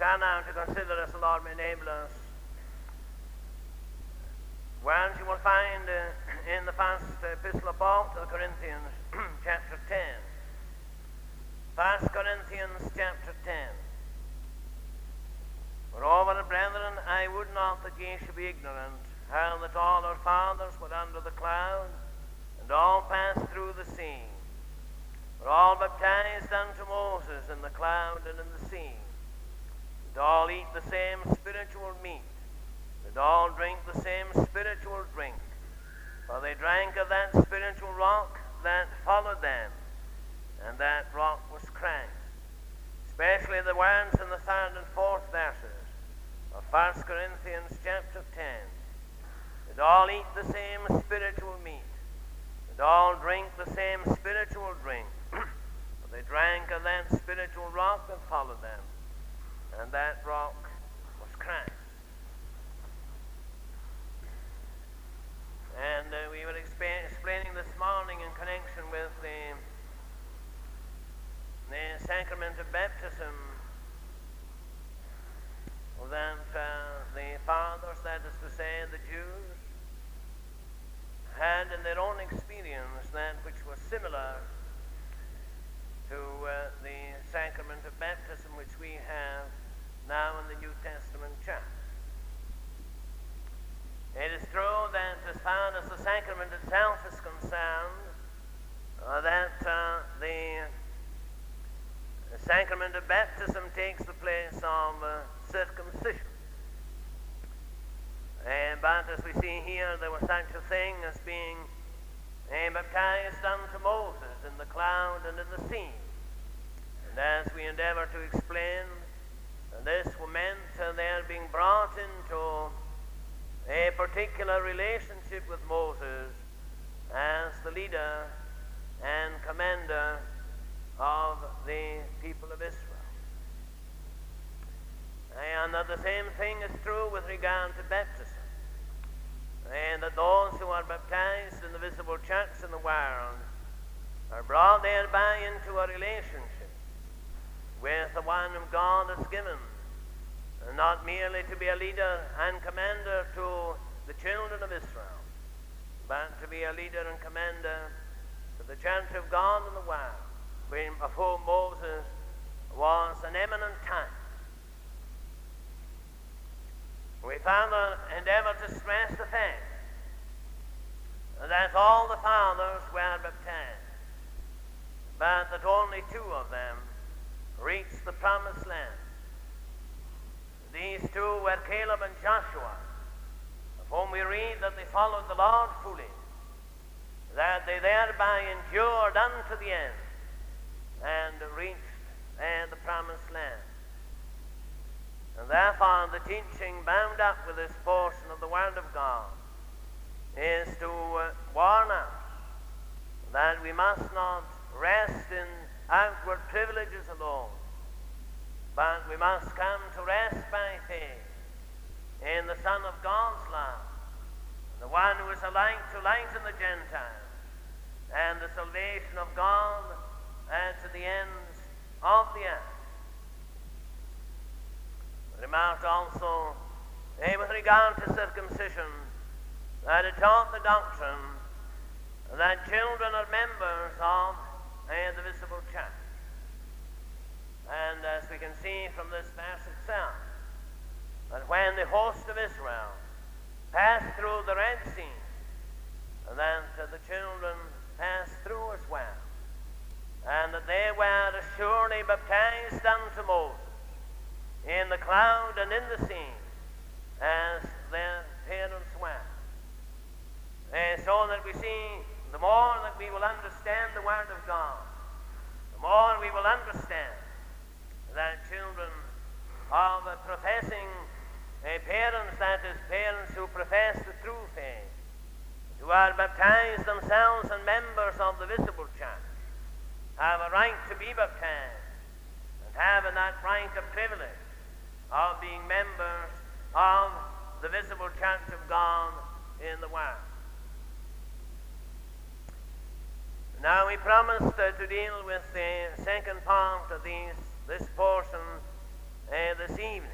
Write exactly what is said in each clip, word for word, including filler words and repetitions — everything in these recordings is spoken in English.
began now to consider, as the Lord may enable us, words you will find uh, in the first epistle of Paul to the Corinthians, chapter ten. First Corinthians, chapter ten. Moreover, brethren, I would not that ye should be ignorant, how that all our fathers were under the cloud, and all passed through the sea, were all baptized unto Moses in the cloud and in the sea, did all eat the same spiritual meat, did all drink the same spiritual drink, for they drank of that spiritual rock that followed them, and that rock was Christ. Especially the words in the third and fourth verses of First Corinthians chapter ten. Did all eat the same spiritual meat, did all drink the same spiritual drink, for they drank of that spiritual rock that followed them, and that rock was Christ. And uh, we were explain, explaining this morning in connection with the, the sacrament of baptism that uh, the fathers, that is to say the Jews, had in their own experience that which was similar to uh, the sacrament of baptism which we have now in the New Testament church. It is true that as far as the sacrament itself is concerned, uh, that uh, the, the sacrament of baptism takes the place of uh, circumcision. Uh, but as we see here, there was such a thing as being uh, baptized unto Moses in the cloud and in the sea. And as we endeavor to explain, uh, this meant uh, their being brought into a particular relationship with Moses as the leader and commander of the people of Israel. And that the same thing is true with regard to baptism. And that those who are baptized in the visible church in the world are brought thereby into a relationship with the one whom God has given, and not merely to be a leader and commander to the children of Israel, but to be a leader and commander to the church of God in the world, of whom Moses was an eminent type. We further endeavor to stress the fact that all the fathers were baptized, but that only two of them reached the promised land. These two were Caleb and Joshua, of whom we read that they followed the Lord fully, that they thereby endured unto the end, and reached uh, the promised land. And therefore the teaching bound up with this portion of the Word of God is to uh, warn us that we must not rest in outward privileges alone, but we must come to rest by faith in the Son of God's love, the one who is a light to lighten the Gentiles, and the salvation of God and to the ends of the earth. Remarked also, eh, with regard to circumcision, that it taught the doctrine that children are members of eh, the visible church. And as we can see from this verse itself, that when the host of Israel passed through the Red Sea, that uh, the children passed through as well, and that they were surely baptized unto Moses in the cloud and in the sea, as their parents were. Uh, so that we see, the more that we will understand the Word of God, the more we will understand that children of uh, professing uh, parents, that is, parents who profess the true faith, who are baptized themselves and members of the visible church, have a right to be baptized, and have in that right a privilege of being members of the visible church of God in the world. Now we promised uh, to deal with the second part of these, this portion uh, this evening.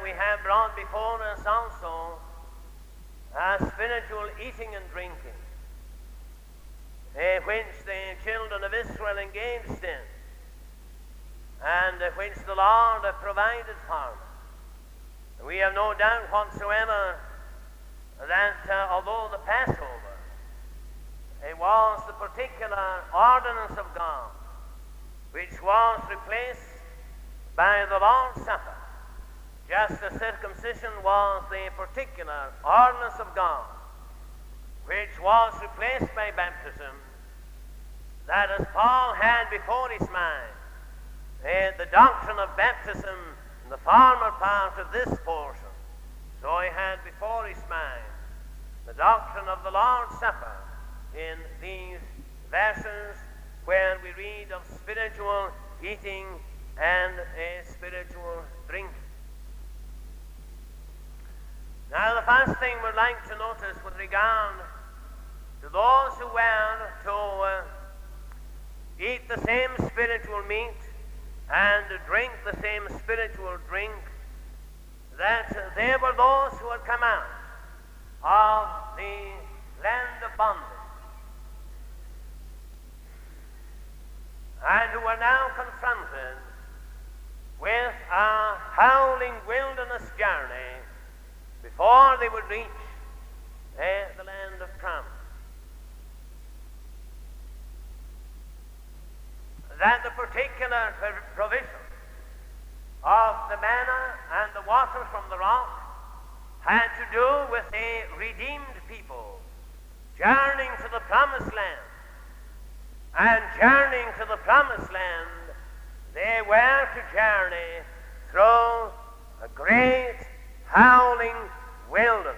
we have brought before us also a spiritual eating and drinking, uh, which the children of Israel engaged in, and uh, which the Lord had provided for them. We have no doubt whatsoever that uh, although the Passover, it was the particular ordinance of God, which was replaced by the Lord's Supper, just as circumcision was the particular ordinance of God, which was replaced by baptism, that as Paul had before his mind uh, the doctrine of baptism in the former part of this portion, so he had before his mind the doctrine of the Lord's Supper in these verses where we read of spiritual eating and a spiritual drinking. Now, the first thing we'd like to notice with regard to those who were to uh, eat the same spiritual meat and drink the same spiritual drink, that they were those who had come out of the land of bondage and who are now confronted with a howling wilderness journey before they would reach uh, the land of promise. That the particular provision of the manna and the water from the rock had to do with a redeemed people journeying to the promised land. And journeying to the promised land, they were to journey through a great howling wilderness,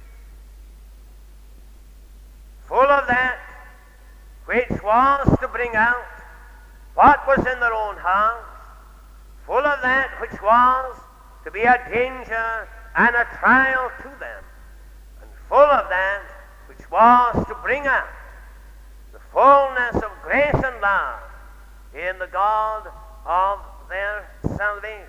full of that which was to bring out what was in their own hearts, full of that which was to be a danger and a trial to them, and full of that which was to bring out the fullness of grace and love in the God of their salvation.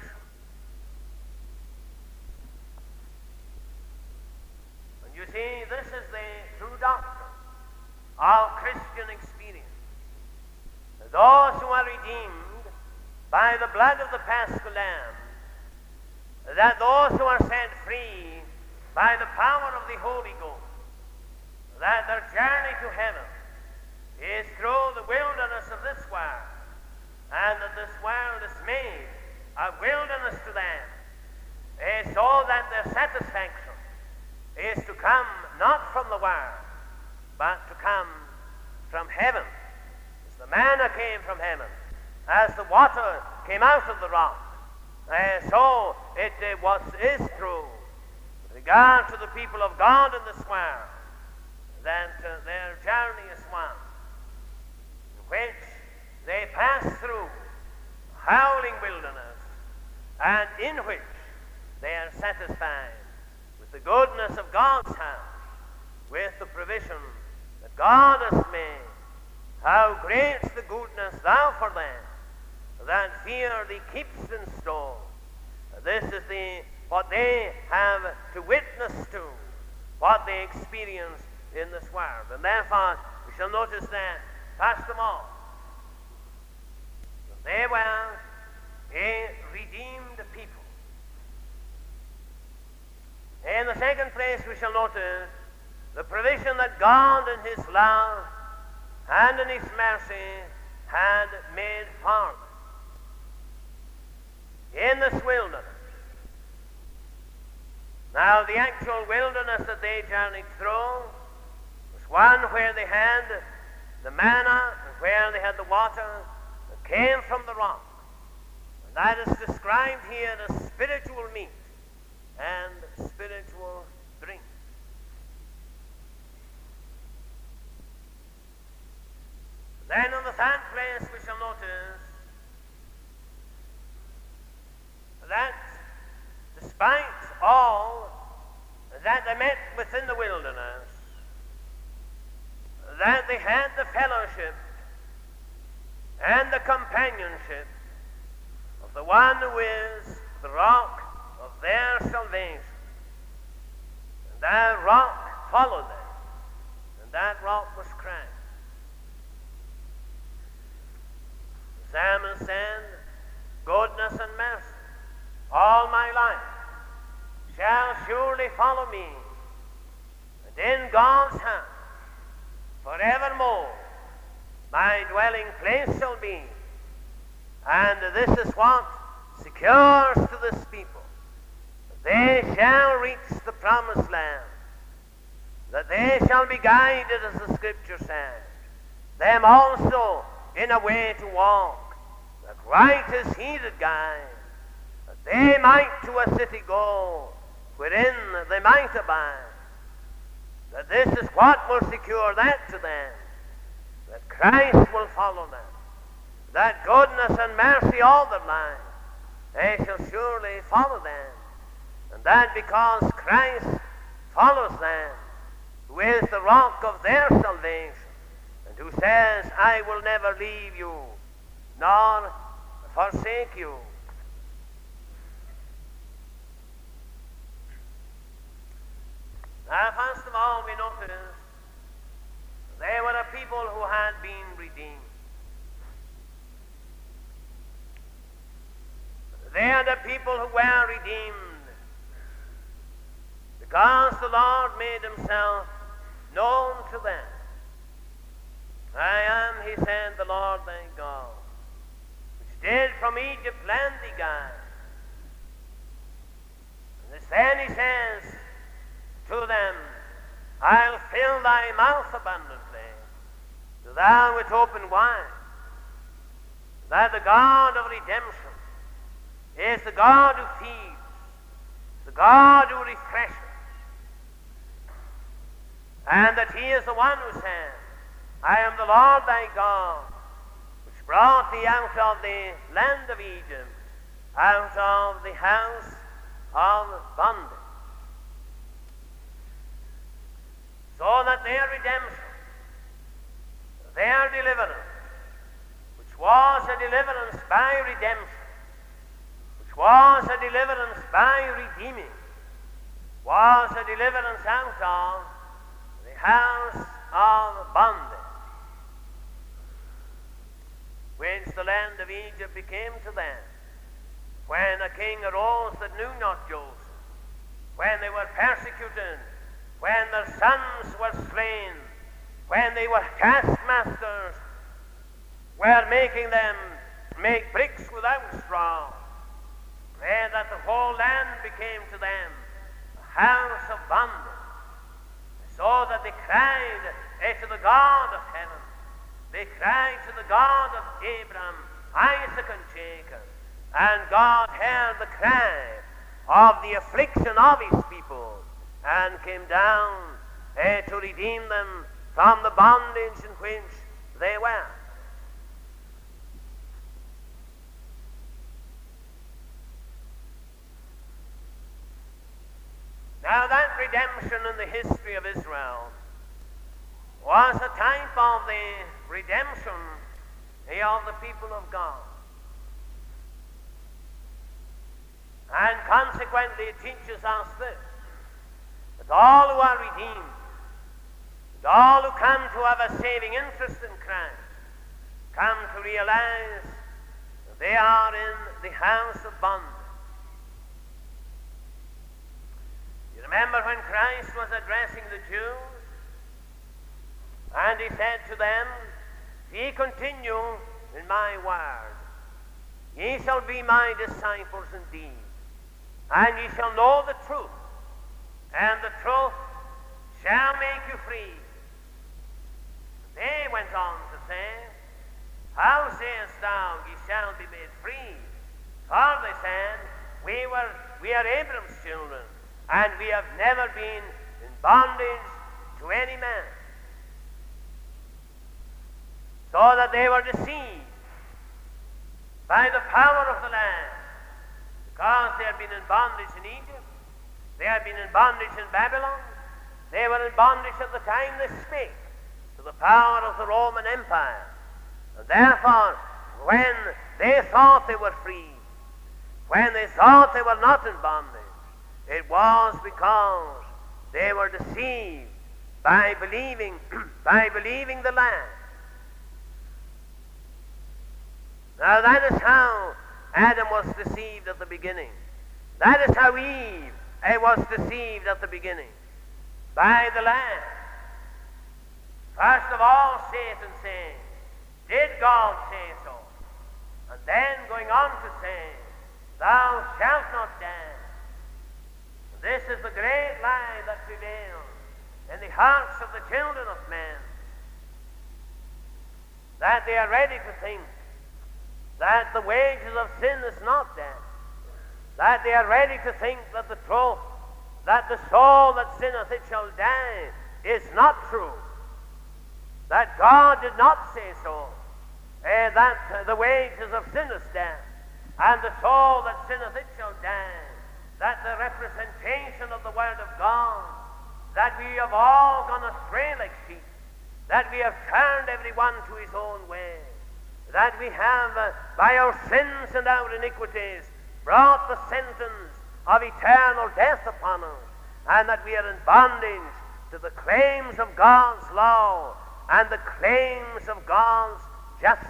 And you see, this is the true doctrine of Christian experience. Those who are redeemed by the blood of the Paschal Lamb, that those who are set free by the power of the Holy Ghost, that their journey to heaven is through the wilderness of this world, and that this world is made a wilderness to them, is so that their satisfaction is to come not from the world, but to come from heaven. As the manna came from heaven, as the water came out of the rock, uh, so it uh, was is true with regard to the people of God in this world, that uh, their journey is one in which they pass through a howling wilderness, and in which they are satisfied with the goodness of God's house, with the provision that God has made. How great's the goodness thou for them that fear thee keeps in store. This is the what they have to witness to, what they experience in this world. And therefore, we shall notice that, first of all, they were a redeemed people. In the second place, we shall notice the provision that God in His love and in His mercy had made for them in this wilderness. Now, the actual wilderness that they journeyed through was one where they had the manna and where they had the water that came from the rock. And that is described here as spiritual meat and spiritual drink. Then in the third place we shall notice that despite all that they met within the wilderness, that they had the fellowship and the companionship of the one who is the rock of their salvation. And that rock followed them, and that rock was Christ. The psalmist said, goodness and mercy all my life shall surely follow me, and in God's house forevermore my dwelling place shall be. And this is what secures to this people: they shall reach the promised land, that they shall be guided, as the Scripture says, them also in a way to walk, that right is he that guides, that they might to a city go, wherein they might abide. That this is what will secure that to them, that Christ will follow them, that goodness and mercy all their life, they shall surely follow them, and that because Christ follows them, who is the rock of their salvation, and who says, I will never leave you, nor forsake you. Now, first of all, we notice they were a people who had been redeemed. They are the people who were redeemed because the Lord made himself known to them. I am, he said, the Lord thy God, which did from Egypt land thee guide. And then he says to them, I'll fill thy mouth abundantly, so thou wilt open wide. That the God of redemption is the God who feeds, the God who refreshes, and that he is the one who says, I am the Lord thy God, which brought thee out of the land of Egypt, out of the house of bondage. So that their redemption, their deliverance, which was a deliverance by redemption, which was a deliverance by redeeming, was a deliverance out of the house of bondage, which the land of Egypt became to them, when a king arose that knew not Joseph, when they were persecuted, when their sons were slain, when they were taskmasters, were making them make bricks without straw, and that the whole land became to them a house of bondage, so that they cried to the God of heaven. They cried to the God of Abraham, Isaac, and Jacob, and God heard the cry of the affliction of his people, and came down eh, to redeem them from the bondage in which they were. Now, that redemption in the history of Israel was a type of the redemption eh, of the people of God. And consequently, it teaches us this: that all who are redeemed, and all who come to have a saving interest in Christ, come to realize that they are in the house of bondage. You remember when Christ was addressing the Jews, and he said to them, if ye continue in my word, ye shall be my disciples indeed, and ye shall know the truth, and the truth shall make you free. They went on to say, how sayest thou, ye shall be made free? For they said, we were we are Abraham's children, and we have never been in bondage to any man. So that they were deceived by the power of the land, because they had been in bondage in Egypt, they had been in bondage in Babylon, they were in bondage at the time they spake to the power of the Roman Empire. And therefore, when they thought they were free, when they thought they were not in bondage, It was because they were deceived by believing, by believing the lie. Now that is how Adam was deceived at the beginning. That is how Eve eh, was deceived at the beginning, by the lie. First of all, Satan saying, did God say so? And then going on to say, thou shalt not die. This is the great lie that prevails in the hearts of the children of men, that they are ready to think that the wages of sin is not death, that they are ready to think that the truth, that the soul that sinneth it shall die, is not true, that God did not say so, eh, that uh, the wages of sin is death, and the soul that sinneth it shall die, that the representation of the Word of God, that we have all gone astray like sheep, that we have turned every one to his own way, that we have, uh, by our sins and our iniquities, brought the sentence of eternal death upon us, and that we are in bondage to the claims of God's law and the claims of God's justice.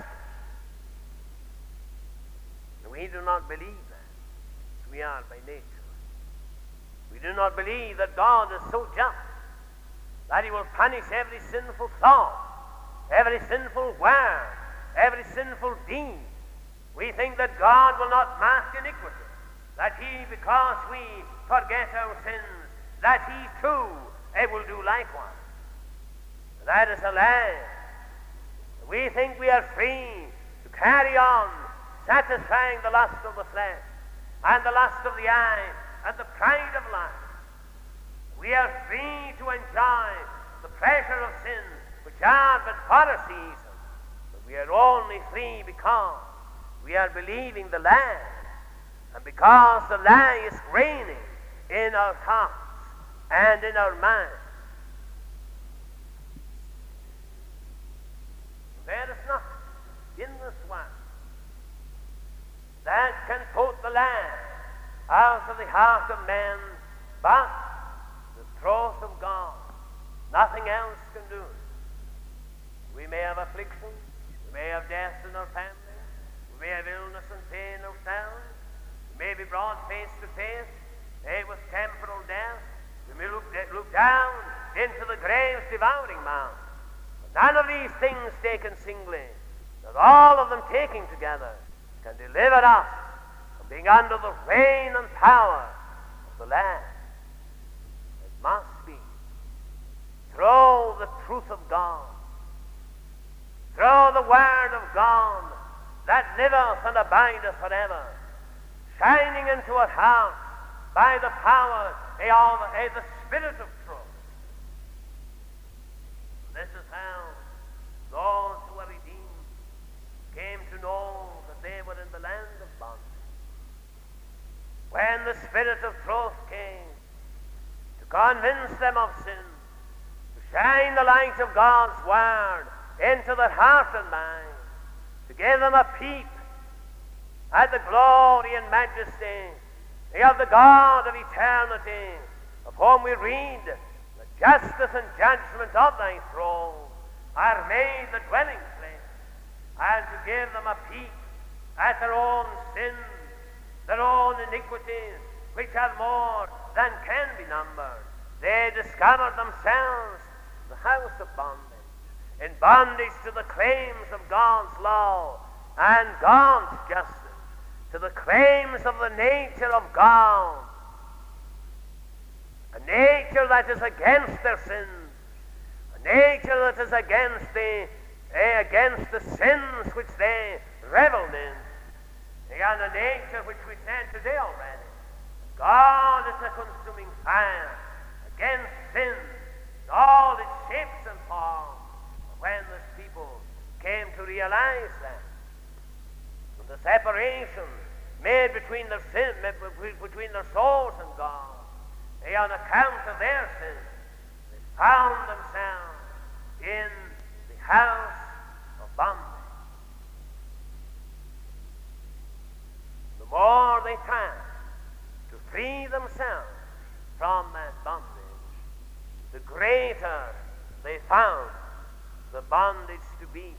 We do not believe that. We are by nature. We do not believe that God is so just that he will punish every sinful thought, every sinful word, every sinful deed. We think that God will not mask iniquity, that he, because we forget our sins, that he too eh, will do likewise. That is a lie. We think we are free to carry on satisfying the lust of the flesh and the lust of the eye and the pride of life. We are free to enjoy the pleasure of sin, which are but for a season. But we are only free because we are believing the lie, and because the lie is reigning in our hearts and in our minds. There is nothing in this world that can put the lie out of the heart of man but the truth of God. Nothing else can do it. We may have affliction, we may have death in our family, we may have illness and pain ourselves, we may be brought face to face eh, with temporal death, we may look, look down into the grave's devouring mouth. None of these things taken singly, but all of them taken together, can deliver us from being under the reign and power of the Lamb. It must be through the truth of God, through the Word of God that liveth and abideth forever, shining into our hearts by the power of uh, the Spirit of truth. This is how those who are redeemed came to know that they were in the land of bondage. When the Spirit of truth came to convince them of sin, to shine the light of God's Word into their heart and mind, to give them a peep at the glory and majesty of the God of eternity, of whom we read, justice and judgment of thy throne are made the dwelling place, and to give them a peep at their own sins, their own iniquities, which are more than can be numbered. They discover themselves in the house of bondage, in bondage to the claims of God's law and God's justice, to the claims of the nature of God, a nature that is against their sins, a nature that is against the eh, against the sins which they reveled in, and a nature which we said today already. God is a consuming fire against sin in all its shapes and forms. When this people came to realize that, and the separation made between their sin, between their souls and God, they, on account of their sins, they found themselves in the house of bondage. The more they tried to free themselves from that bondage, the greater they found the bondage to be.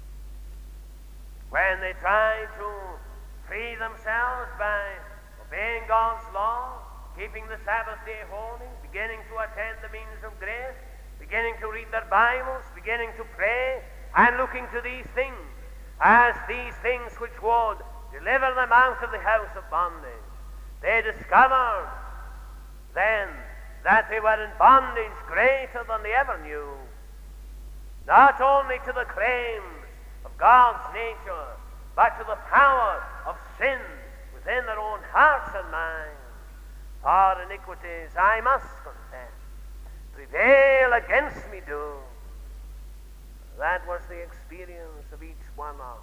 When they tried to free themselves by obeying God's law, keeping the Sabbath day holy, beginning to attend the means of grace, beginning to read their Bibles, beginning to pray, and looking to these things as these things which would deliver them out of the house of bondage, they discovered then that they were in bondage greater than they ever knew, not only to the claims of God's nature, but to the power of sin within their own hearts and minds. For iniquities, I must confess, prevail against me do. That was the experience of each one of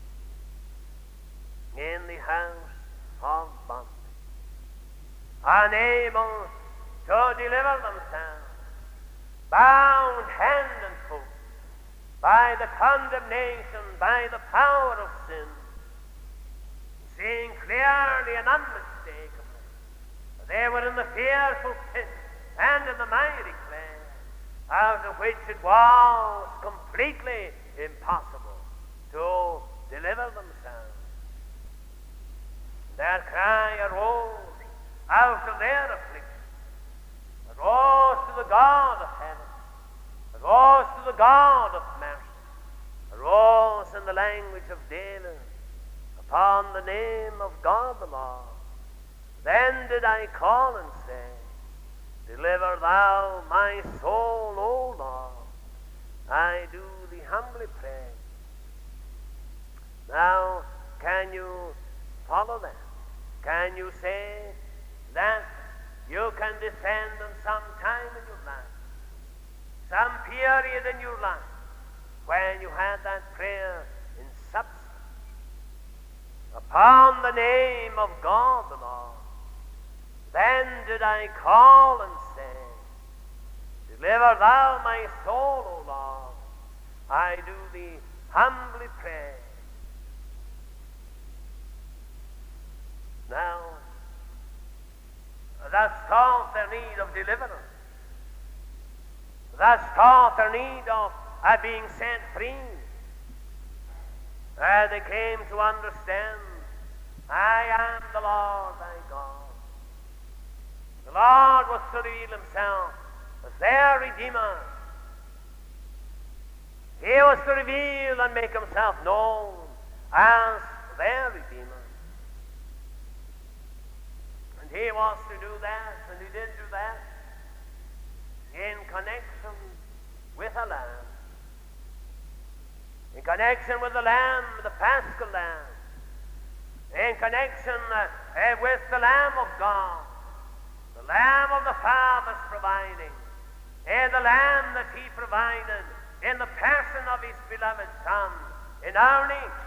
them in the house of bondage, unable to deliver themselves, bound hand and foot by the condemnation, by the power of sin, seeing clearly and unmistakably that they were in the fearful pit and in the miry clay, out of which it was completely impossible to deliver themselves. Their cry arose out of their affliction, arose to the God of heaven, arose to the God of mercy, arose in the language of David upon the name of God the Lord. Then did I call and say, deliver thou my soul, O Lord. I do thee humbly pray. Now, can you follow that? Can you say that you can descend on some time in your life, some period in your life, when you had that prayer in substance upon the name of God the Lord? Then did I call and say, deliver thou my soul, O Lord. I do thee humbly pray. Now, thus taught their need of deliverance, thus taught their need of uh, being set free, uh, they came to understand, I am the Lord thy God. The Lord was to reveal himself as their Redeemer. He was to reveal and make himself known as their Redeemer. And he was to do that, and he did do that, in connection with a lamb. In connection with the lamb, the Paschal lamb. In connection uh, uh, with the Lamb of God. The Lamb of the Father's providing, and the Lamb that he provided in the person of his beloved Son in our need.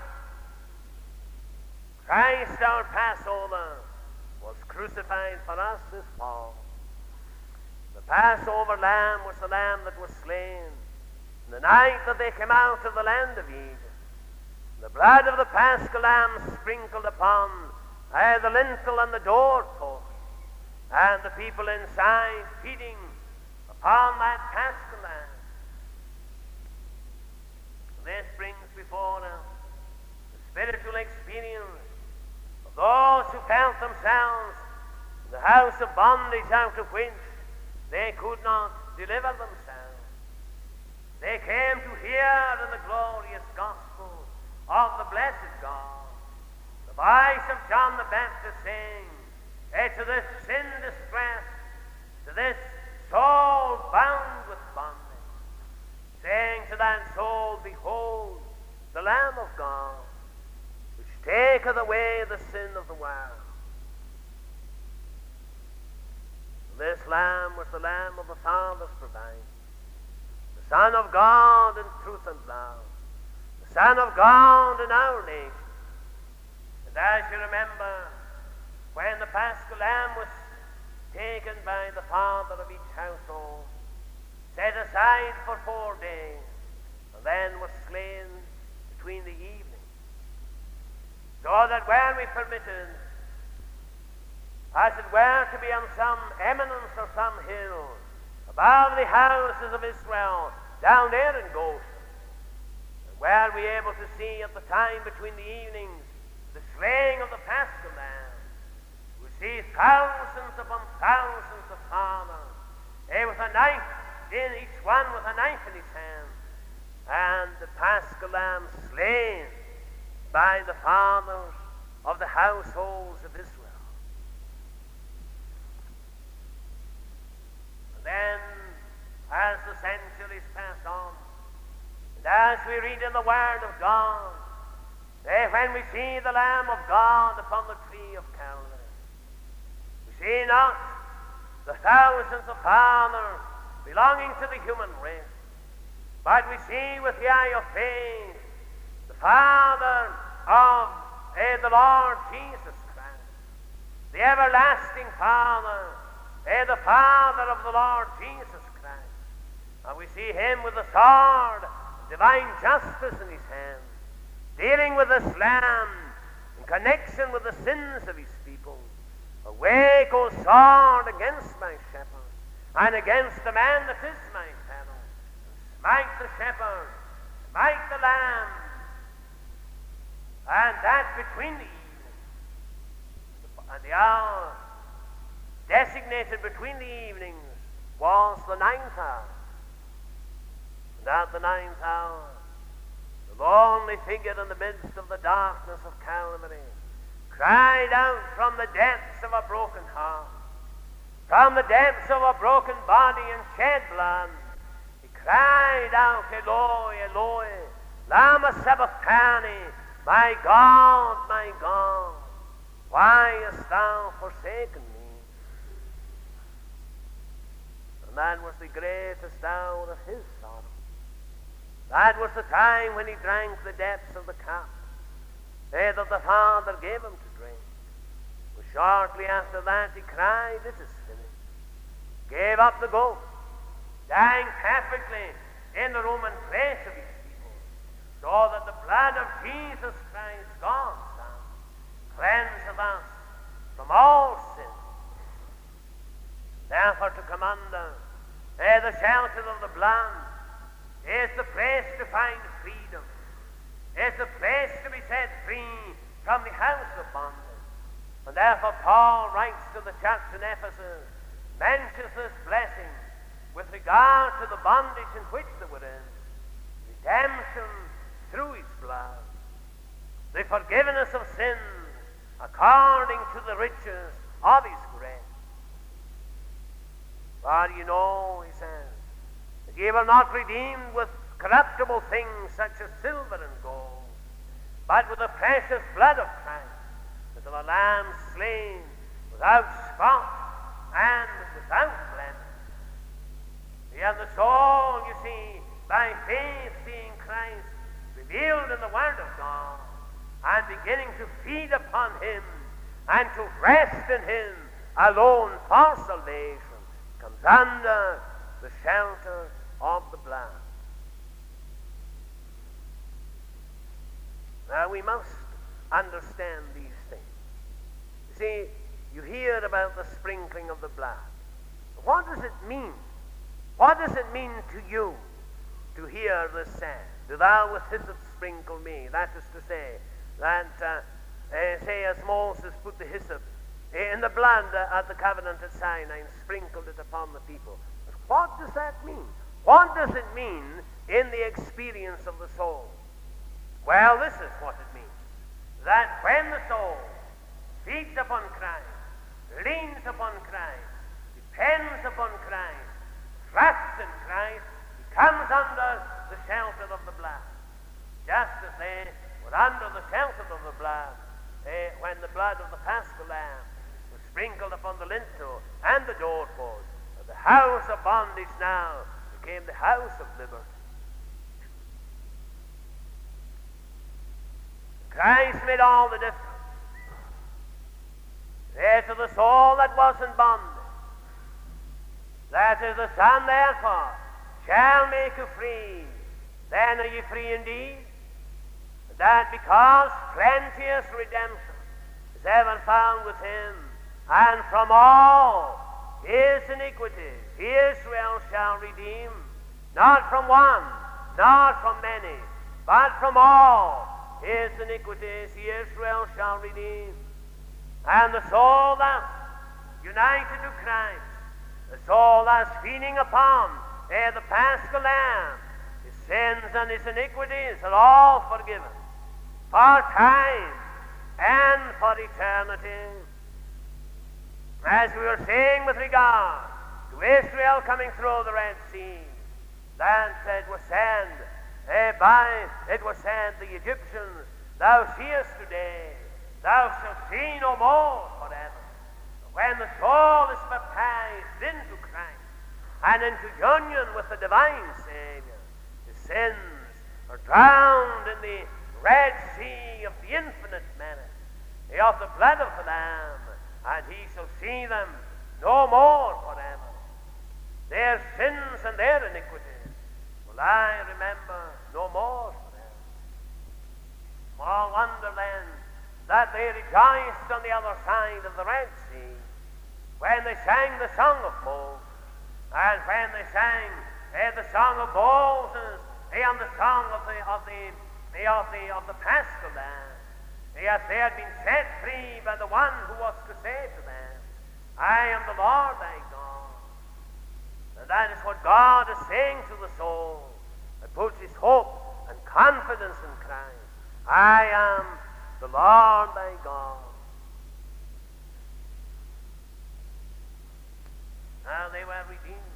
Christ our Passover was crucified for us this fall. The Passover lamb was the lamb that was slain the night that they came out of the land of Egypt. The blood of the Paschal lamb sprinkled upon uh, the lintel and the doorpost, and the people inside feeding upon that Paschal lamb. This brings before us the spiritual experience of those who felt themselves in the house of bondage out of which they could not deliver themselves. They came to hear in the glorious gospel of the blessed God the voice of John the Baptist saying, eh, to this sin distressed, to this soul bound with bondage, saying to that soul, behold, the Lamb of God, which taketh away the sin of the world. This Lamb was the Lamb of the Father's providing, the Son of God in truth and love, the Son of God in our nation. And as you remember, when the Paschal Lamb was taken by the father of each household, set aside for four days, and then was slain between the evening, so that when we permitted as it were to be on some eminence or some hill, above the houses of Israel, down there in Goshen. And were we able to see at the time between the evenings the slaying of the Paschal Lamb, we see thousands upon thousands of fathers, eh, with a knife, in each one with a knife in his hand, and the Paschal Lamb slain by the fathers of the households of Israel. And then, as the centuries pass on, and as we read in the Word of God, eh, when we see the Lamb of God upon the tree of Calvary, we see not the thousands of fathers belonging to the human race, but we see with the eye of faith the Father of eh, the Lord Jesus Christ, the everlasting Father, eh, the Father of the Lord Jesus Christ. And we see him with the sword, divine justice in his hand, dealing with this lamb in connection with the sins of his people. Awake, O sword, against my shepherd, and against the man that is my fellow. Smite the shepherd, smite the lamb, and that between the evening and the hour designated between the evenings was the ninth hour. And at the ninth hour, the lonely figure in the midst of the darkness of Calvary cried out from the depths of a broken heart, from the depths of a broken body and shed blood. He cried out, Eloi, Eloi, lama sabachthani, my God, my God, why hast thou forsaken me? And that was the greatest hour of his sorrow. That was the time when he drank the depths of the cup eh, that the Father gave him to drink. But shortly after that he cried, it is finished. Gave up the ghost, dying perfectly in the Roman place of his people, so that the blood of Jesus Christ, God's Son, cleanseth us from all sin. Therefore to come under eh, the shelter of the blood is the place to find freedom. It's the place to be set free from the house of bondage. And therefore Paul writes to the church in Ephesus, mentions this blessing with regard to the bondage in which they were in. Redemption through his blood. The forgiveness of sins according to the riches of his grace. For you know, he says, that ye were not redeemed with corruptible things such as silver and gold, but with the precious blood of Christ, as of a lamb slain without spot and without blemish. And the soul, you see, by faith seeing Christ revealed in the Word of God, and beginning to feed upon him and to rest in him alone for salvation, comes under the shelter of the blood. Now we must understand these things. You see, you hear about the sprinkling of the blood. What does it mean? What does it mean to you to hear this said? Do thou with hyssop sprinkle me? That is to say, that, uh, uh, say as Moses put the hyssop in the blood uh, at the covenant at Sinai and sprinkled it upon the people. But what does that mean? What does it mean in the experience of the soul? Well, this is what it means. That when the soul feeds upon Christ, leans upon Christ, depends upon Christ, trusts in Christ, he comes under the shelter of the blood. Just as they were under the shelter of the blood eh, when the blood of the Paschal Lamb was sprinkled upon the lintel and the doorpost. The house of bondage now became the house of liberty. Christ made all the difference. There to the soul that was in bondage, that is the Son therefore shall make you free. Then are ye free indeed. That because plenteous redemption is ever found with him, and from all his iniquities Israel shall redeem, not from one, not from many, but from all his iniquities Israel shall redeem. And the soul that's united to Christ, the soul that's feeding upon eh, the Paschal Lamb, his sins and his iniquities are all forgiven for time and for eternity. As we were saying with regard to Israel coming through the Red Sea, that it was said eh, by, it was said the Egyptians, thou seest today, thou shalt see no more forever. When the soul is baptized into Christ and into union with the divine Savior, his sins are drowned in the Red Sea of the infinite merit of the blood of the Lamb, and he shall see them no more forever. Their sins and their iniquities will I remember no more forever. Small wonder then that they rejoiced on the other side of the Red Sea when they sang the song of Moses, and when they sang eh, the song of Moses, eh, and the song of the of the eh, of the of the Paschal Lamb. Yes, they had been set free by the one who was to say to them, I am the Lord thy God. And that is what God is saying to the soul that puts his hope and confidence in Christ. I am the Lord thy God. Now they were redeemed.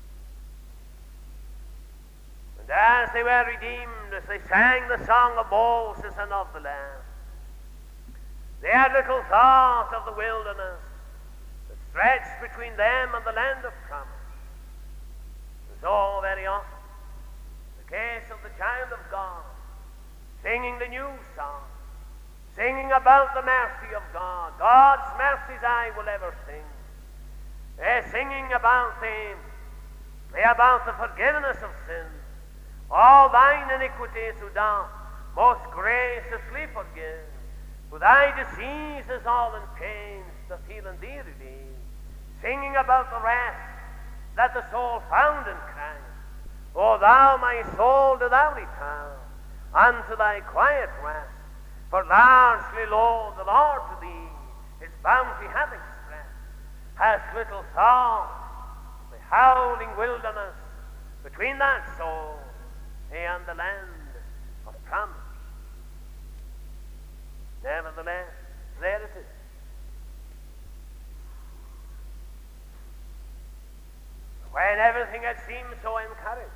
And as they were redeemed, as they sang the song of Moses and of the Lamb, they had little thought of the wilderness that stretched between them and the land of promise. And so very often, the case of the child of God, singing the new song, singing about the mercy of God, God's mercies I will ever sing, eh, singing about the, eh, about the forgiveness of sins, all thine iniquities who doth most graciously forgive. For thy diseases all and pains doth heal and thee redeem, singing about the rest that the soul found in Christ. O thou, my soul, do thou return unto thy quiet rest, for largely, lo, the Lord to thee his bounty hath expressed, hast little thought the howling wilderness between that soul and the land of promise. Nevertheless, there it is. When everything had seemed so encouraged,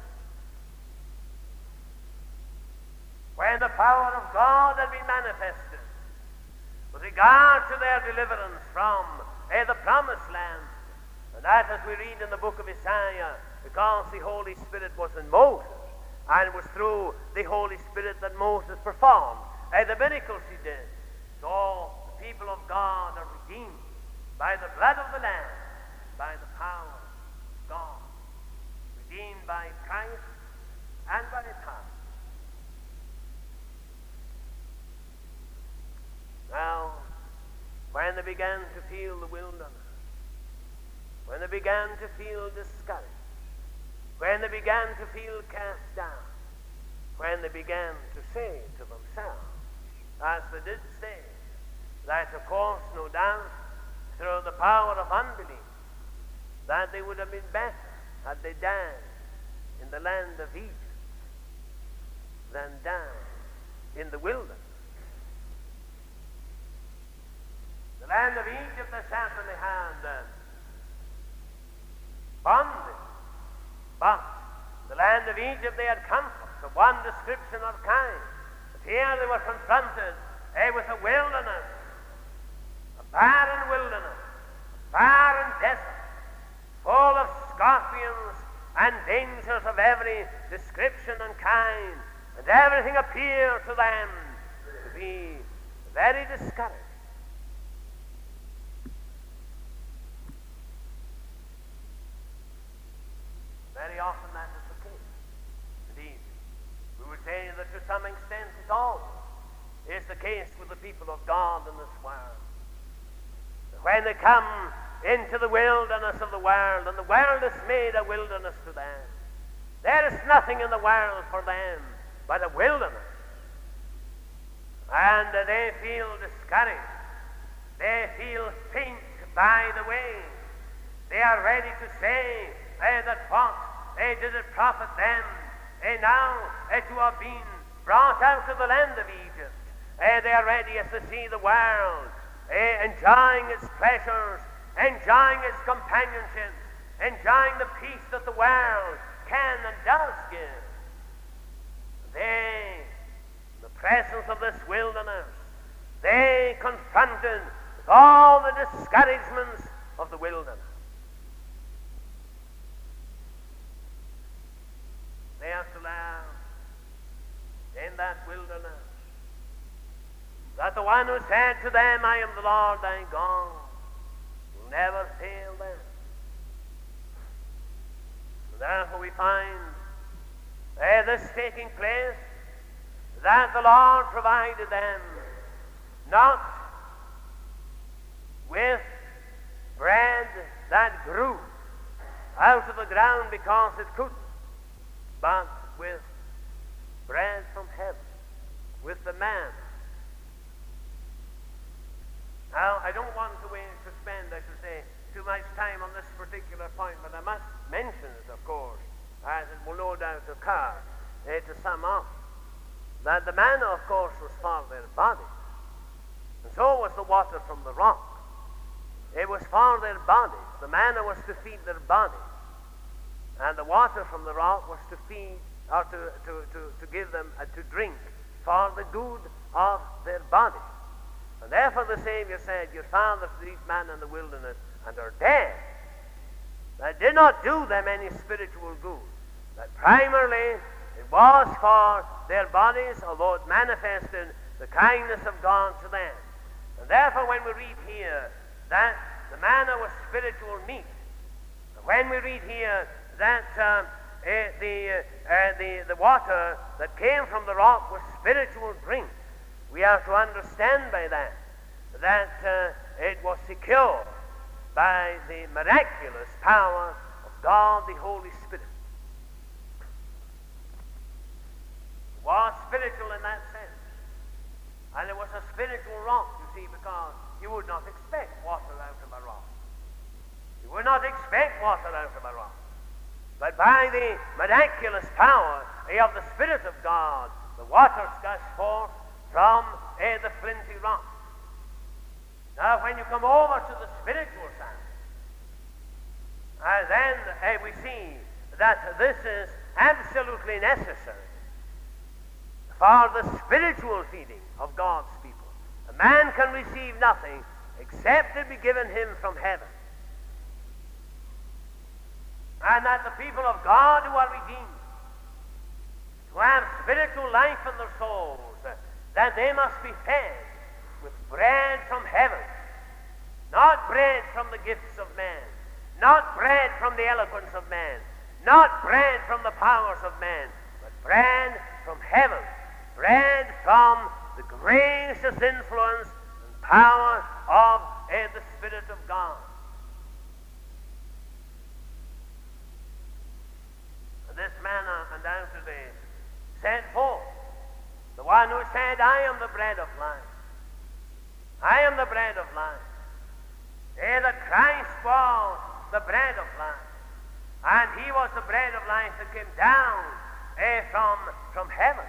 when the power of God had been manifested with regard to their deliverance from eh, the promised land, and that, as we read in the book of Isaiah, because the Holy Spirit was in Moses, and it was through the Holy Spirit that Moses performed eh, the miracles he did. So the people of God are redeemed by the blood of the Lamb, by the power of God, redeemed by Christ and by power. Now, when they began to feel the wilderness, when they began to feel discouraged, when they began to feel cast down, when they began to say to themselves, as they did say, that of course, no doubt, through the power of unbelief, that they would have been better had they died in the land of Egypt than died in the wilderness. The land of Egypt they certainly had uh, bondage, but the land of Egypt they had comfort of one description or kind. But here they were confronted eh, with a wilderness, a barren wilderness, a barren desert, full of scorpions and dangers of every description and kind, and everything appeared to them to be very discouraging. Very often that is the case. Indeed, we would say that to some extent it always is the case with the people of God in this world. when they come into the wilderness of the world, and the world is made a wilderness to them. There is nothing in the world for them but a wilderness. And uh, they feel discouraged. They feel faint by the way. They are ready to say uh, that what uh, did it profit them uh, now uh, to have been brought out of the land of Egypt. Uh, they are ready as they see the world uh, enjoying its pleasures, enjoying its companionships, enjoying the peace that the world can and does give. They, in the presence of this wilderness, they confronted with all the discouragements of the wilderness. They have to learn in that wilderness that the one who said to them, I am the Lord thy God, will never fail them. And therefore we find uh, this taking place, that the Lord provided them not with bread that grew out of the ground because it couldn't, but with bread from heaven, with the manna. Now, I don't want to, to spend, I should say, too much time on this particular point, but I must mention it, of course, as it will no doubt occur uh, to sum up, that the manna, of course, was for their bodies, and so was the water from the rock. It was for their bodies. The manna was to feed their bodies, and the water from the rock was to feed, or to, to, to, to give them uh, to drink for the good of their bodies. And therefore the Savior said, your fathers did eat manna in the wilderness and are dead. That did not do them any spiritual good. That primarily it was for their bodies, although it manifested the kindness of God to them. And therefore when we read here that the manna was spiritual meat, and when we read here that uh, uh, the, uh, the, the water that came from the rock was spiritual drink, we are to understand by that that uh, it was secured by the miraculous power of God the Holy Spirit. It was spiritual in that sense. And it was a spiritual rock, you see, because you would not expect water out of a rock. You would not expect water out of a rock. But by the miraculous power of the Spirit of God, the water gushed forth from uh, the flinty rock. Now, when you come over to the spiritual side, uh, then uh, we see that this is absolutely necessary for the spiritual feeding of God's people. A man can receive nothing except it be given him from heaven. And that the people of God who are redeemed, who have spiritual life in their souls, that they must be fed with bread from heaven, not bread from the gifts of men, not bread from the eloquence of men, not bread from the powers of men, but bread from heaven, bread from the gracious influence and power of uh, the Spirit of God. And this manna undoubtedly sent forth the one who said, I am the bread of life. I am the bread of life. Eh, that Christ was the bread of life. And he was the bread of life that came down eh, from, from heaven.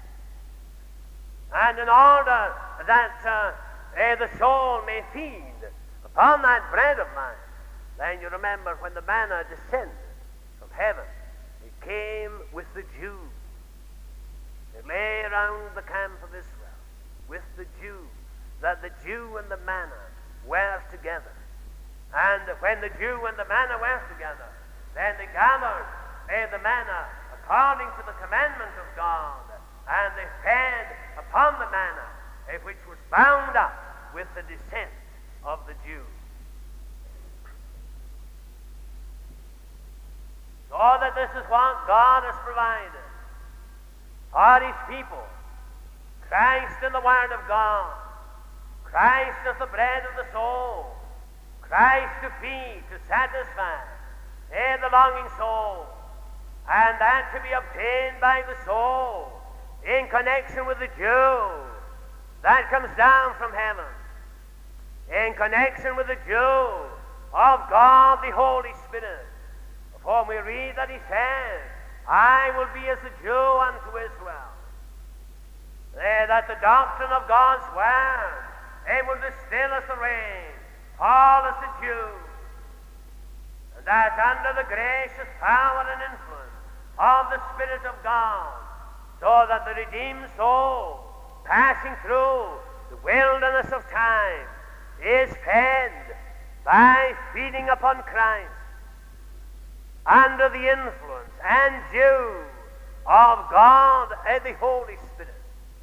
And in order that uh, eh, the soul may feed upon that bread of life, then you remember when the manna descended from heaven, it came with the dew. It lay around the camp of Israel with the dew, that the dew and the manna were together. And when the dew and the manna were together, then they gathered eh, the manna according to the commandment of God, and they fed upon the manna, eh, which was bound up with the descent of the dew. So that this is what God has provided for his people. Christ in the Word of God, Christ as the bread of the soul, Christ to feed, to satisfy eh, the longing soul, and that to be obtained by the soul in connection with the dew that comes down from heaven, in connection with the dew of God the Holy Spirit, of whom we read that he says, I will be as the dew unto Israel. Eh, that the doctrine of God's word it will distill as the rain, fall as the dew, and that under the gracious power and influence of the Spirit of God, so that the redeemed soul, passing through the wilderness of time, is fed by feeding upon Christ, under the influence and dew of God and the Holy Spirit.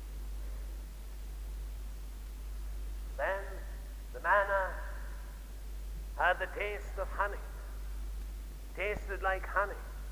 Then the manna had the taste of honey, tasted like honey.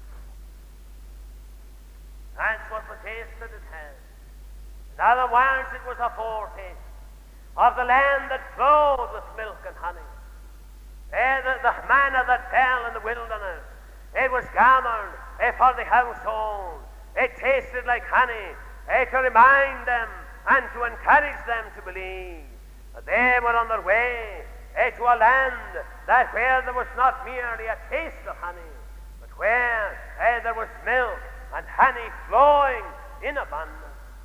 That's what the taste that it had. In other words, it was a foretaste of the land that flowed with milk and honey. Eh, the, the manna that fell in the wilderness, it was gathered eh, for the household. It tasted like honey, eh, to remind them and to encourage them to believe that they were on their way eh, to a land that where there was not merely a taste of honey, but where eh, there was milk and honey flowing in abundance.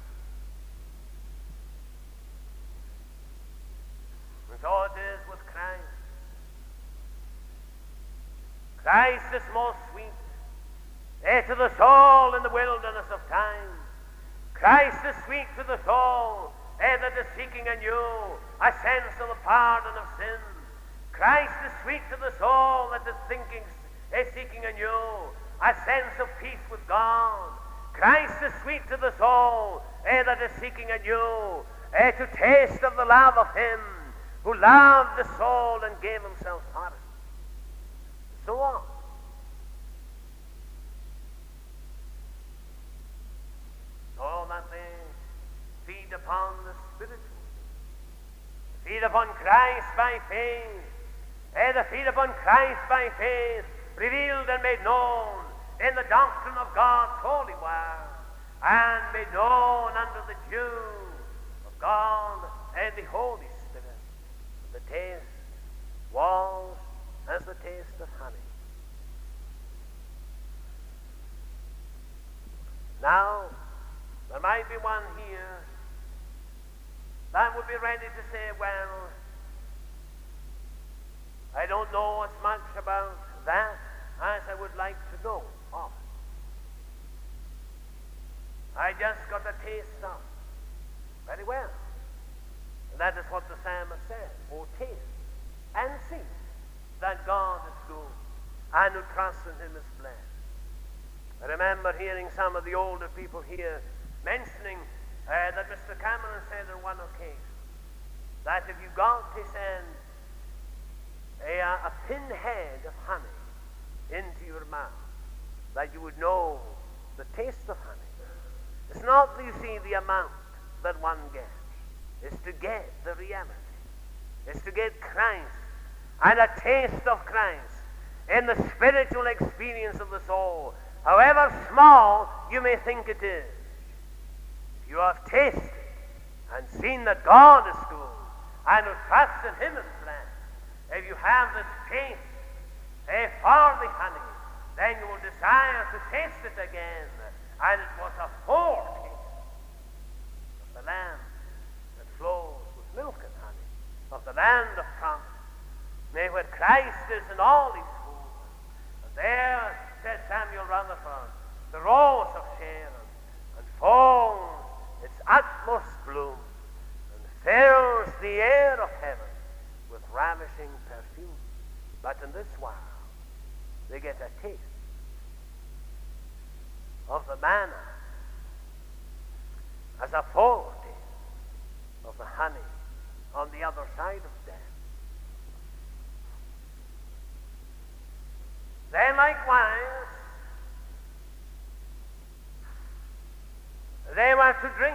And so it is with Christ. Christ is most sweet eh, to the soul in the wilderness of time. Christ is sweet to the soul eh, that is seeking anew a sense of the pardon of sin. Christ is sweet to the soul that is thinking, eh, seeking anew a sense of peace with God. Christ is sweet to the soul eh, that is seeking anew eh, to taste of the love of him who loved the soul and gave himself for it. So on. So that they feed upon the spiritual, feed upon Christ by faith, and the feed upon Christ by faith, revealed and made known in the doctrine of God's holy word, and made known under the dew of God and the Holy Spirit. The taste was as the taste of honey. Now, there might be one here that would be ready to say, well, I don't know as much about that as I would like to know of it. I just got a taste of it. Very well. And that is what the psalmist says. Oh, taste and see that God is good, and who trusts in him is blessed. I remember hearing some of the older people here mentioning uh, that Mister Cameron said on one occasion that if you got to send a, a pinhead of honey into your mouth, that you would know the taste of honey. It's not, you see, the amount that one gets. It's to get the reality. It's to get Christ and a taste of Christ in the spiritual experience of the soul, however small you may think it is. If you have tasted and seen that God is good and who trusts in him is blessed, if you have this taste eh, for the honey, then you will desire to taste it again. And it was a foretaste of the land that flows with milk and honey, of the land of promise. Nay, where Christ is in all his fullness. And there, said Samuel Rutherford, the rose of Sharon unfolds its utmost bloom and fills the air of heaven with ravishing perfume. But in this while, they get a taste of the manna as a foretaste of the honey on the other side of death. Then likewise, they were to drink.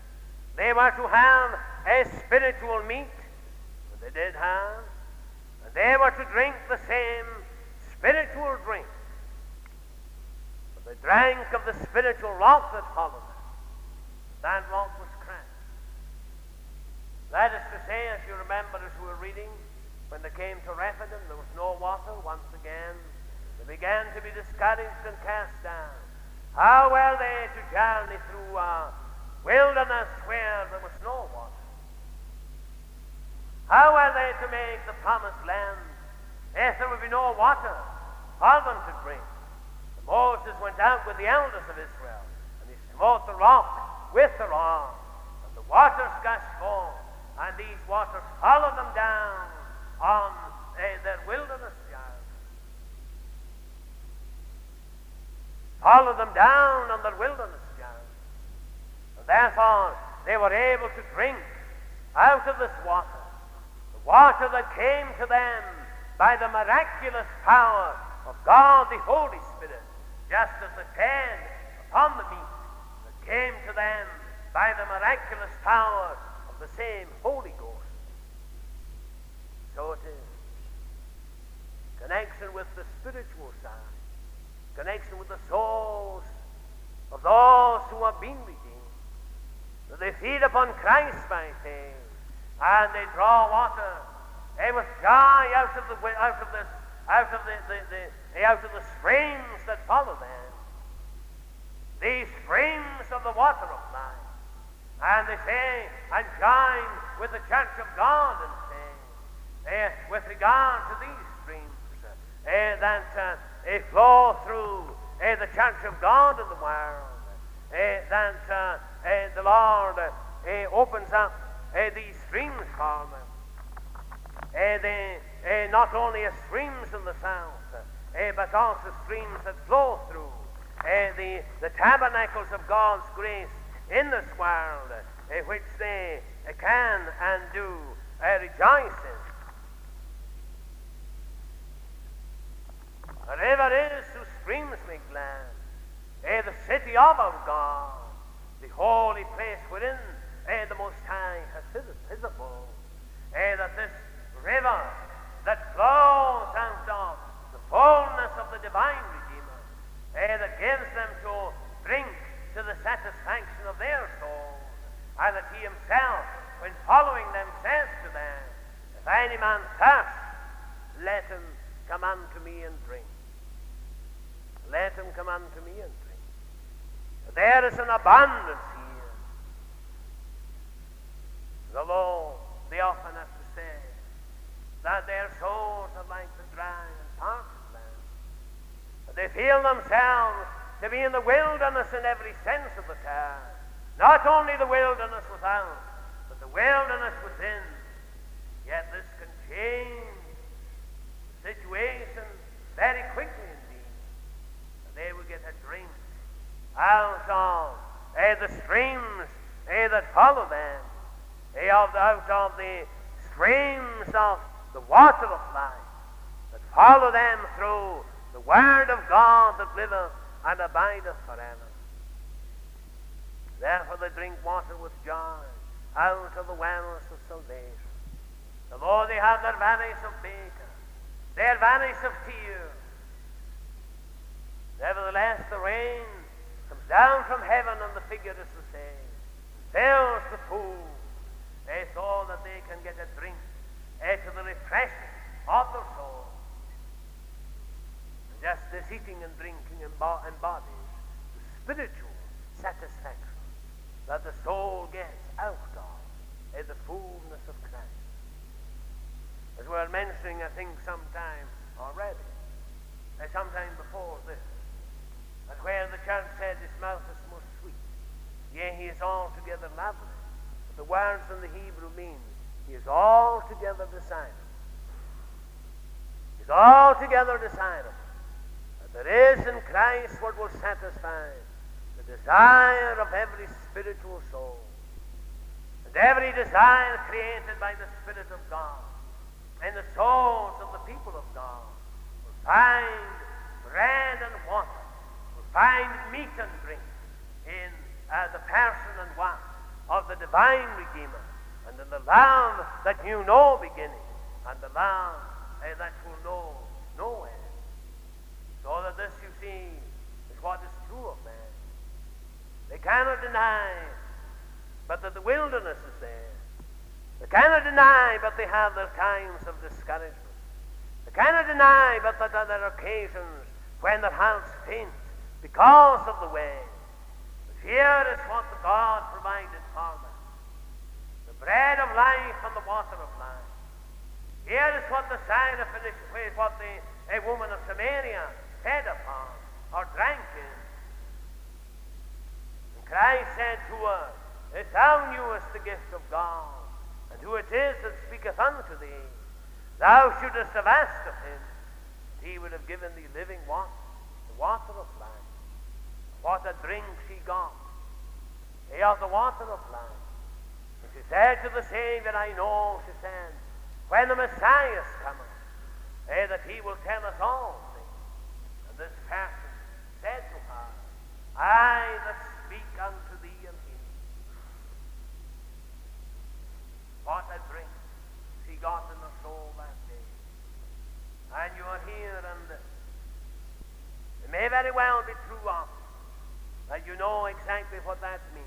They were to have a spiritual meat, and they did have, and They were to drink the same spiritual drink. But they drank of the spiritual rock that followed them. That rock was Christ. That is to say, as you remember as we were reading, when they came to Rephidim, there was no water. Once again, they began to be discouraged and cast down. How were they to journey through a wilderness where there was no water? How were they to make the promised land if there would be no water for them to drink? And Moses went out with the elders of Israel, and he smote the rock with the rod, and the waters gushed forth, and these waters followed them down on uh, their wilderness journey. Followed them down on their wilderness journey. And therefore, they were able to drink out of this water, the water that came to them by the miraculous power of God the Holy Spirit, just as the fed upon the meat that came to them by the miraculous power of the same Holy Ghost. So it is. Connection with the spiritual side, connection with the souls of those who have been redeemed. So they feed upon Christ by faith, and they draw water eh, with joy out of the out of this out of the, the, the out of the streams that follow them. These streams of the water of life. And they say, and join with the church of God and say, eh, with regard to these streams eh, that uh, eh, flow through eh, the church of God in the world, eh, that uh, eh, the Lord eh, opens up eh, these streams for them. Eh, they, eh, not as streams in the south, eh, but also streams that flow through eh, the, the tabernacles of God's grace in this world, uh, which they uh, can and do uh, rejoice in. A river is whose streams make glad, uh, the city of our God, the holy place wherein uh, the Most High has his, his abode. Uh, that this river that flows out of the fullness of the divine Redeemer, uh, that gives them to drink to the satisfaction of their souls, and that he himself, when following them, says to them, if any man thirst, let him come unto me and drink. Let him come unto me and drink. There is an abundance here. Although they often have to say that their souls are like the dry and parched land, they feel themselves to be in the wilderness in every sense of the term. Not only the wilderness without, but the wilderness within. Yet this can change the situation very quickly indeed. And they will get a drink out of eh, the streams eh, that follow them, eh, of the, out of the streams of the water of life that follow them through the word of God that liveth and abideth forever. Therefore they drink water with joy out of the wells of salvation. Although they have their valleys of Baca, their valleys of tears, nevertheless the rain comes down from heaven, and the figure is the same, fills the pool, eh, so that they can get a drink eh, to the refreshing of their soul. Just this eating and drinking embodies the spiritual satisfaction that the soul gets out of uh, the fullness of Christ. As we were mentioning, I think, sometime already, uh, sometime before this, that where the church said his mouth is most sweet, yea, he is altogether lovely. But the words in the Hebrew mean he is altogether desirable. He is altogether desirable. There is in Christ what will satisfy the desire of every spiritual soul. And every desire created by the Spirit of God in the souls of the people of God will find bread and water, will find meat and drink in uh, the person and work of the divine Redeemer, and in the love that knew no beginning, and the love eh, that will know no end. So that this, you see, is what is true of man. They cannot deny but that the wilderness is there. They cannot deny but they have their times of discouragement. They cannot deny but that there are occasions when their hearts faint because of the way. But here is what the God provided for them: the bread of life and the water of life. Here is what the sign of Phoenicia, what the a woman of Samaria fed upon or drank in. And Christ said to her, "If thou knewest the gift of God, and who it is that speaketh unto thee, thou shouldest have asked of him, and he would have given thee living water, the water of life." What a drink she got, eh, of the water of life. And she said to the Savior, "I know," she said, "when the Messiah is coming, eh, that he will tell us all things." And this person said to her, "I that speak unto thee am he." What a drink she got in her soul that day. And you are here, and it may very well be true of you that you know exactly what that means.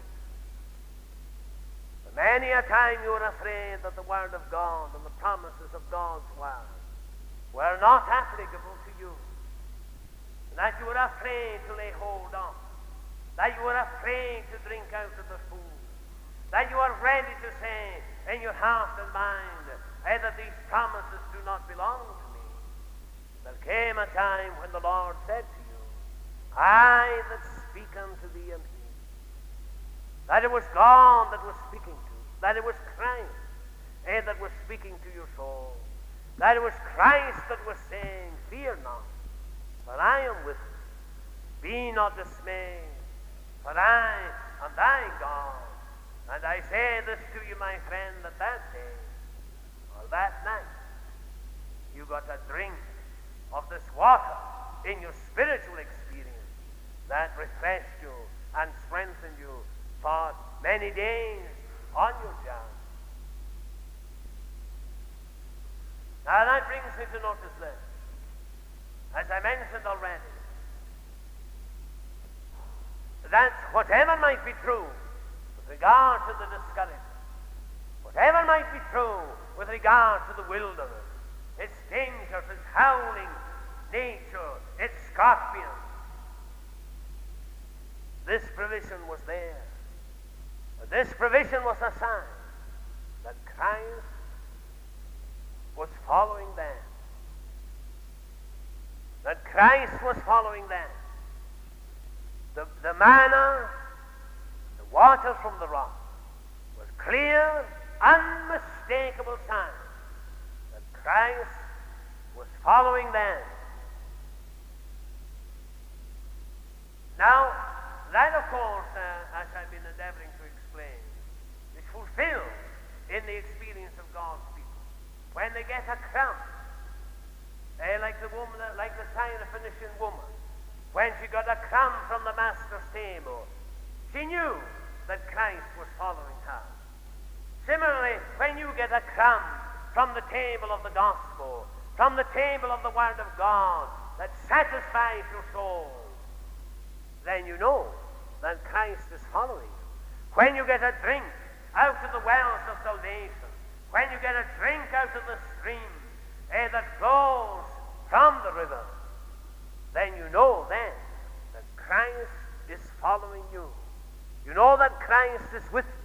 But many a time you are afraid that the Word of God and the promises of God's Word were not applicable to you, and that you were afraid to lay hold on, that you were afraid to drink out of the food, that you are ready to say in your heart and mind, eh, that these promises do not belong to me. There came a time when the Lord said to you, "I that speak unto thee am he." That it was God that was speaking to you, that it was Christ eh, that was speaking to your soul, that it was Christ that was saying, "Fear not, for I am with thee. Be not dismayed, for I am thy God." And I say this to you, my friend, that that day or that night you got a drink of this water in your spiritual experience that refreshed you and strengthened you for many days on your journey. Now that brings me to notice this. As I mentioned already, that whatever might be true with regard to the discouragement, whatever might be true with regard to the wilderness, its dangers, its howling nature, its scorpions, this provision was there. And this provision was a sign that Christ was following them. That Christ was following them. The, the manna, the water from the rock, was clear, unmistakable sign that Christ was following them. Now, that, of course, uh, as I've been endeavoring to explain, is fulfilled in the experience of God's people. When they get a crumb, eh, like the woman, like the Syrophoenician woman, when she got a crumb from the master's table, she knew that Christ was following her. Similarly, when you get a crumb from the table of the gospel, from the table of the Word of God that satisfies your soul, then you know that Christ is following you. When you get a drink out of the wells of salvation, when you get a drink out of the stream eh, that flows from the river, then you know then that Christ is following you. You know that Christ is with